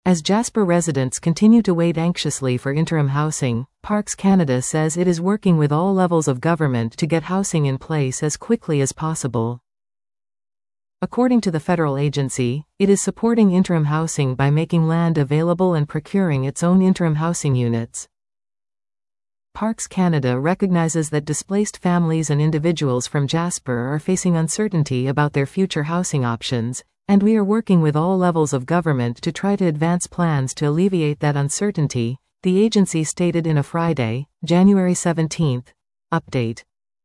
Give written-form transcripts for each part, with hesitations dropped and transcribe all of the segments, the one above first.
As Jasper residents continue to wait anxiously for interim housing, Parks Canada says it is working with all levels of government to get housing in place as quickly as possible. According to the federal agency, it is supporting interim housing by making land available and procuring its own interim housing units. Parks Canada recognizes that displaced families and individuals from Jasper are facing uncertainty about their future housing options, and we are working with all levels of government to try to advance plans to alleviate that uncertainty, the agency stated in a Friday, January 17, update.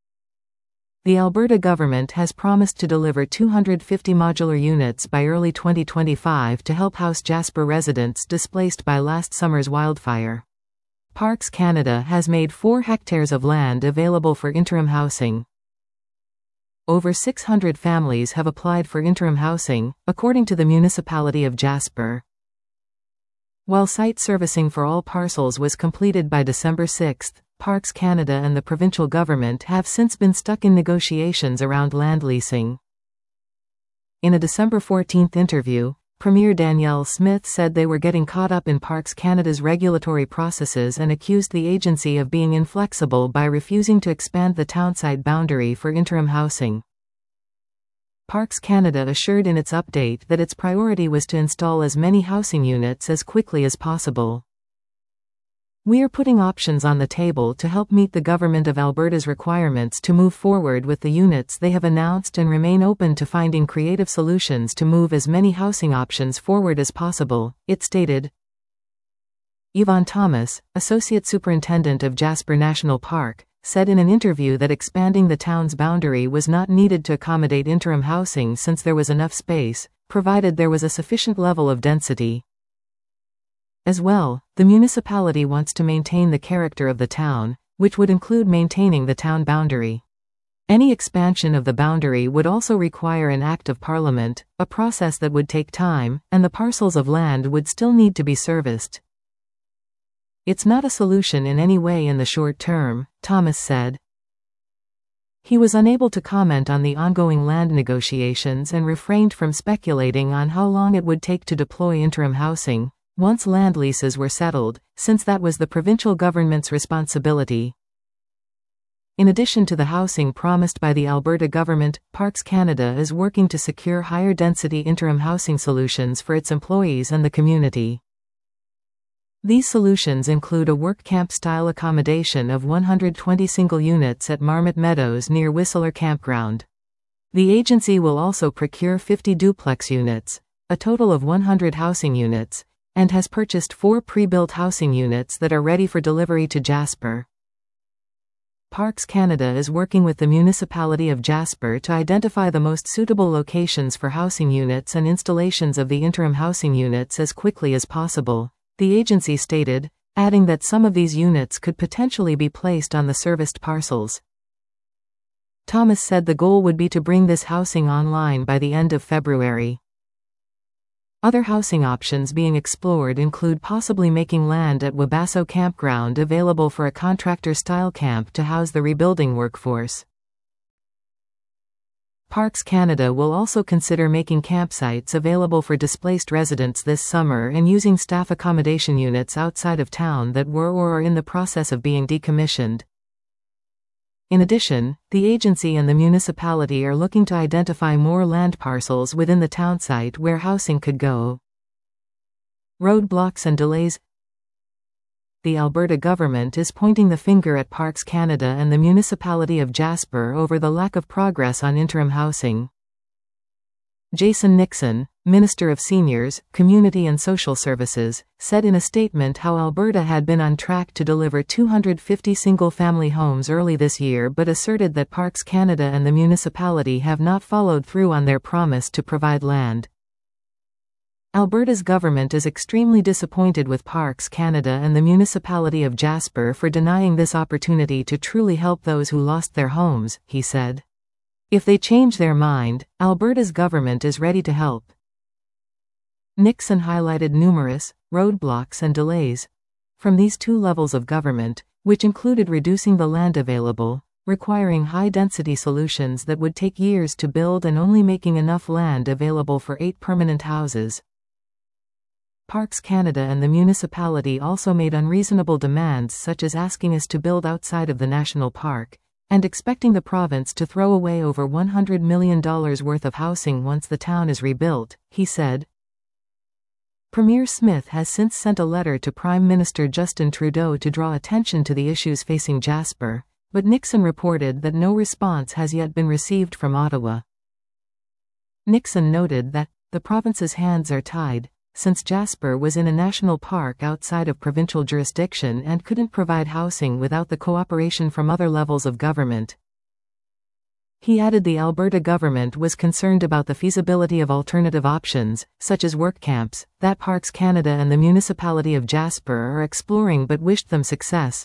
The Alberta government has promised to deliver 250 modular units by early 2025 to help house Jasper residents displaced by last summer's wildfire. Parks Canada has made 4 hectares of land available for interim housing. Over 600 families have applied for interim housing, according to the municipality of Jasper. While site servicing for all parcels was completed by December 6, Parks Canada and the provincial government have since been stuck in negotiations around land leasing. In a December 14 interview, Premier Danielle Smith said they were getting caught up in Parks Canada's regulatory processes and accused the agency of being inflexible by refusing to expand the townsite boundary for interim housing. Parks Canada assured in its update that its priority was to install as many housing units as quickly as possible. We are putting options on the table to help meet the Government of Alberta's requirements to move forward with the units they have announced and remain open to finding creative solutions to move as many housing options forward as possible, it stated. Yvonne Thomas, Associate Superintendent of Jasper National Park, said in an interview that expanding the town's boundary was not needed to accommodate interim housing since there was enough space, provided there was a sufficient level of density. As well, the municipality wants to maintain the character of the town, which would include maintaining the town boundary. Any expansion of the boundary would also require an Act of Parliament, a process that would take time, and the parcels of land would still need to be serviced. It's not a solution in any way in the short term, Thomas said. He was unable to comment on the ongoing land negotiations and refrained from speculating on how long it would take to deploy interim housing once land leases were settled, since that was the provincial government's responsibility. In addition to the housing promised by the Alberta government, Parks Canada is working to secure higher density interim housing solutions for its employees and the community. These solutions include a work camp-style accommodation of 120 single units at Marmot Meadows near Whistler Campground. The agency will also procure 50 duplex units, a total of 100 housing units, and has purchased 4 pre-built housing units that are ready for delivery to Jasper. Parks Canada is working with the municipality of Jasper to identify the most suitable locations for housing units and installations of the interim housing units as quickly as possible, the agency stated, adding that some of these units could potentially be placed on the serviced parcels. Thomas said the goal would be to bring this housing online by the end of February. Other housing options being explored include possibly making land at Wabasso Campground available for a contractor-style camp to house the rebuilding workforce. Parks Canada will also consider making campsites available for displaced residents this summer and using staff accommodation units outside of town that were or are in the process of being decommissioned. In addition, the agency and the municipality are looking to identify more land parcels within the townsite where housing could go. Roadblocks and delays. The Alberta government is pointing the finger at Parks Canada and the municipality of Jasper over the lack of progress on interim housing. Jason Nixon, Minister of Seniors, Community and Social Services, said in a statement how Alberta had been on track to deliver 250 single-family homes early this year but asserted that Parks Canada and the municipality have not followed through on their promise to provide land. Alberta's government is extremely disappointed with Parks Canada and the municipality of Jasper for denying this opportunity to truly help those who lost their homes, he said. If they change their mind, Alberta's government is ready to help. Nixon highlighted numerous roadblocks and delays from these 2 levels of government, which included reducing the land available, requiring high-density solutions that would take years to build and only making enough land available for 8 permanent houses. Parks Canada and the municipality also made unreasonable demands such as asking us to build outside of the national park, and expecting the province to throw away over $100 million worth of housing once the town is rebuilt, he said. Premier Smith has since sent a letter to Prime Minister Justin Trudeau to draw attention to the issues facing Jasper, but Nixon reported that no response has yet been received from Ottawa. Nixon noted that the province's hands are tied, since Jasper was in a national park outside of provincial jurisdiction and couldn't provide housing without the cooperation from other levels of government. He added the Alberta government was concerned about the feasibility of alternative options, such as work camps, that Parks Canada and the municipality of Jasper are exploring but wished them success.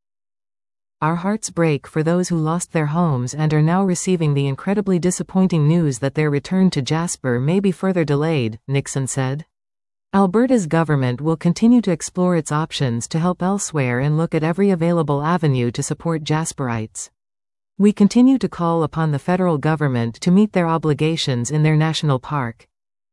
Our hearts break for those who lost their homes and are now receiving the incredibly disappointing news that their return to Jasper may be further delayed, Nixon said. Alberta's government will continue to explore its options to help elsewhere and look at every available avenue to support Jasperites. We continue to call upon the federal government to meet their obligations in their national park.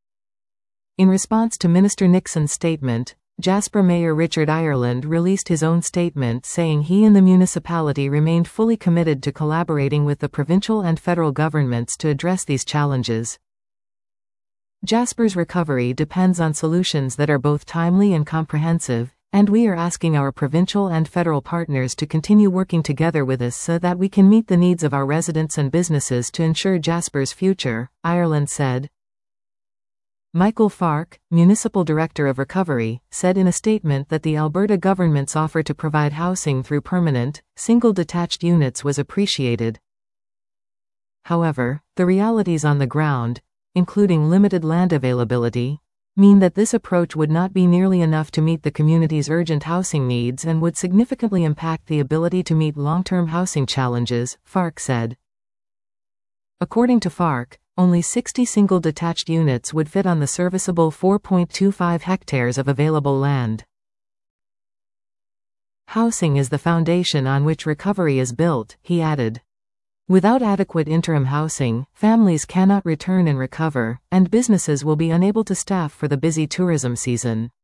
In response to Minister Nixon's statement, Jasper Mayor Richard Ireland released his own statement saying he and the municipality remained fully committed to collaborating with the provincial and federal governments to address these challenges. Jasper's recovery depends on solutions that are both timely and comprehensive, and we are asking our provincial and federal partners to continue working together with us so that we can meet the needs of our residents and businesses to ensure Jasper's future, Ireland said. Michael Farke, Municipal Director of Recovery, said in a statement that the Alberta government's offer to provide housing through permanent, single-detached units was appreciated. However, the realities on the ground, including limited land availability, mean that this approach would not be nearly enough to meet the community's urgent housing needs and would significantly impact the ability to meet long-term housing challenges, Farke said. According to Farke, only 60 single-detached units would fit on the serviceable 4.25 hectares of available land. Housing is the foundation on which recovery is built, he added. Without adequate interim housing, families cannot return and recover, and businesses will be unable to staff for the busy tourism season.